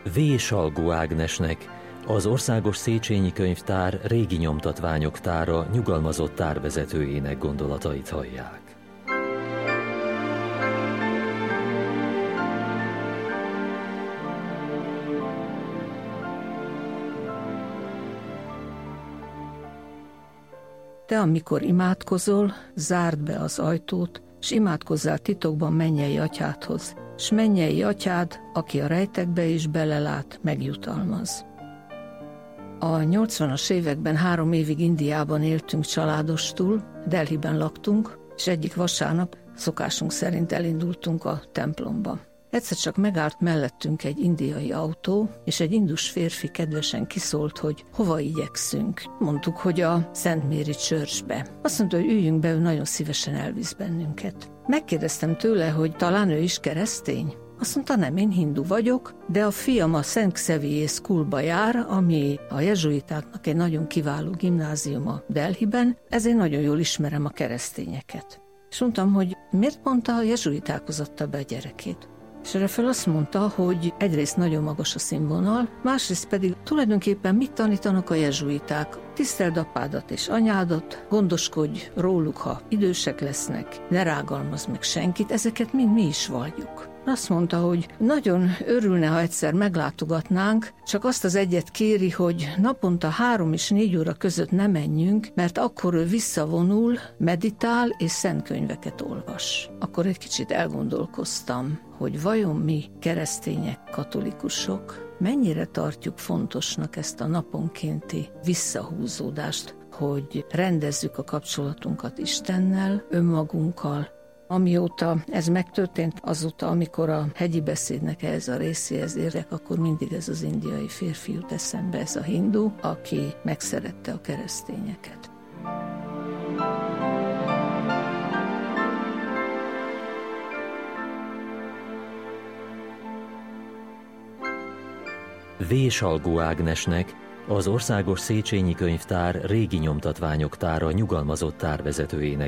V. Salgó Ágnesnek, az Országos Széchenyi Könyvtár régi nyomtatványok tára nyugalmazott tárvezetőjének gondolatait hallják. Te, amikor imádkozol, zárd be az ajtót, s imádkozzál titokban mennyei atyádhoz, s mennyei atyád, aki a rejtekbe is belelát, megjutalmaz. A 80-as években 3 évig Indiában éltünk családostul, Delhiben laktunk, és egyik vasárnap szokásunk szerint elindultunk a templomba. Egyszer csak megállt mellettünk egy indiai autó, és egy indus férfi kedvesen kiszólt, hogy hova igyekszünk. Mondtuk, hogy a Szent Mary Churchbe. Azt mondta, hogy üljünk be, ő nagyon szívesen elvisz bennünket. Megkérdeztem tőle, hogy talán ő is keresztény. Azt mondta, nem, én hindu vagyok, de a fiam a Szent Xavier Schoolba jár, ami a jezsuitáknak egy nagyon kiváló gimnáziuma Delhiben, ezért nagyon jól ismerem a keresztényeket. És mondtam, hogy miért mondta, a jezsuitákhoz adta be a gyerekét. És erre fel azt mondta, hogy egyrészt nagyon magas a színvonal, másrészt pedig tulajdonképpen mit tanítanak a jezsuiták? Tiszteld apádat és anyádat, gondoskodj róluk, ha idősek lesznek, ne rágalmazz meg senkit, ezeket mind mi is valljuk. Azt mondta, hogy nagyon örülne, ha egyszer meglátogatnánk, csak azt az egyet kéri, hogy naponta 3 és 4 óra között ne menjünk, mert akkor ő visszavonul, meditál és szentkönyveket olvas. Akkor egy kicsit elgondolkoztam, hogy vajon mi, keresztények, katolikusok, mennyire tartjuk fontosnak ezt a naponkénti visszahúzódást, hogy rendezzük a kapcsolatunkat Istennel, önmagunkkal. Amióta ez megtörtént, azóta, amikor a hegyi beszédnek ehhez a részéhez érek, akkor mindig ez az indiai férfi jut eszembe, ez a hindu, aki megszerette a keresztényeket. V. Salgó Ágnesnek, az Országos Széchenyi Könyvtár régi nyomtatványok tára nyugalmazott tárvezetőjének